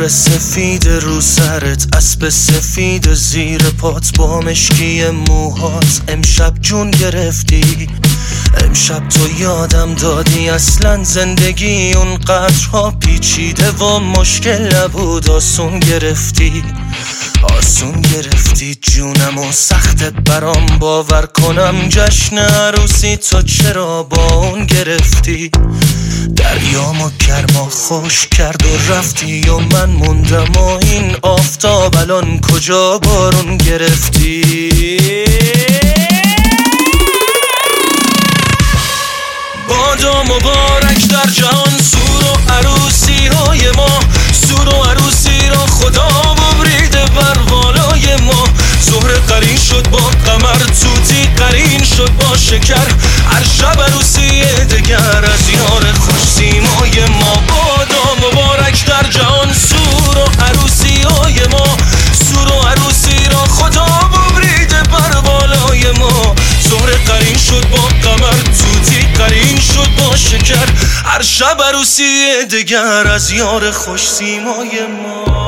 ابر سفید رو سرت، اسب سفید زیر پات، با مشکی موهات امشب جون گرفتی. امشب تو یادم دادی اصلا زندگی اونقدرها پیچیده و مشکل نبود. آسون گرفتی، آسون گرفتی جونم و سخت برام باور کنم جشن عروسی تو چرا با اون گرفتی. دریامو گرما خوش کرد و رفتی و من موندم و این آفتاب الان کجا بارون گرفتی. بادا مبارک در جهان سور و عروسی های ما، سور و عروسی را خدا ببریده بر بالای ما. زهره قرین شد با قمر، توتی قرین شد با شکر، هر شب عروسی دگر از یار خوش سیمای ما. بادا مبارک در جهان سور و عروسی های ما، سور و عروسی را خدا ببریده بر بالای ما. زهره قرین شد با قمر، توتی قرین شد با شکر، هر شب عروسی دگر از یار خوش سیمای ما.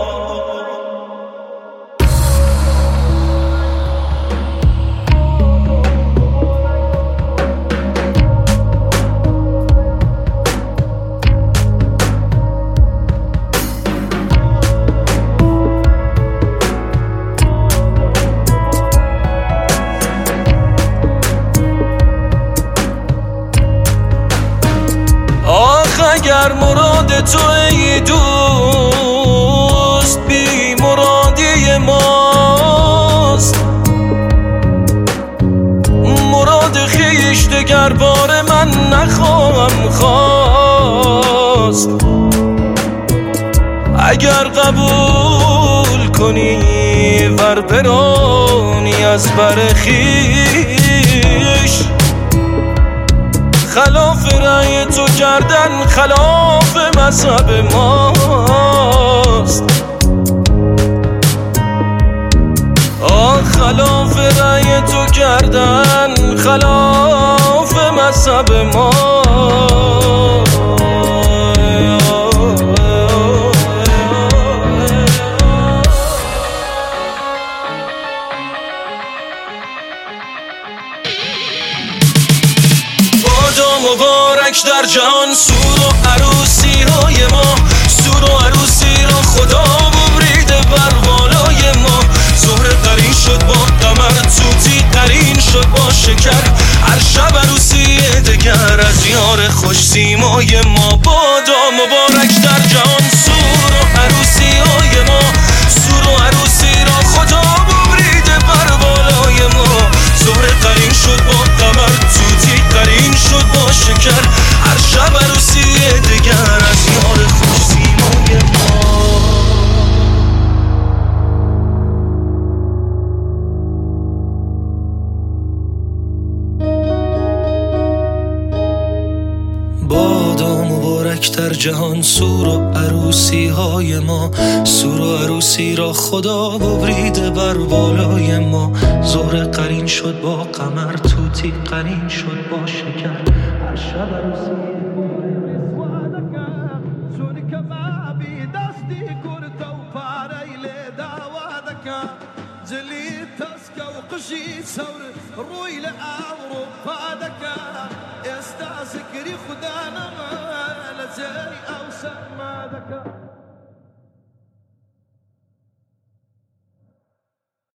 اگر مراد تو ای دوست بی مرادی ماست، مراد خیش دگر بار من نخواهم خواست. اگر قبول کنی ور برانی از بر خیش، خلاف رأی تو کردن خلاف مذهب ماست. خلاف رأی تو کردن خلاف مذهب ماست. مبارک در جهان سور و عروسی های ما، سور و عروسی را خدا ببریده بر بالای ما. زهره قرین شد با قمر، توتی قرین شد با شکر، هر شب عروسی دگر از یار خوش سیمای ما. بادا مبارک در جهان سور و عروسی های ما، سور و عروسی را خدا ببریده بر بالای ما. زهره قرین شد با قمر، توتی قرین شد با شکر، هر شب عروسی دگر از یار خوش سیمای ما. بادا مبارک در جهان سور و عروسی های ما، سور و عروسی را خدا ببریده بر بالای ما. زهره قرین شد با قمر، توتی قرین شد با شکر، هر شب عروسی روی لأمرو فادك يستعسكري خدانا ما لزي أو سمادك.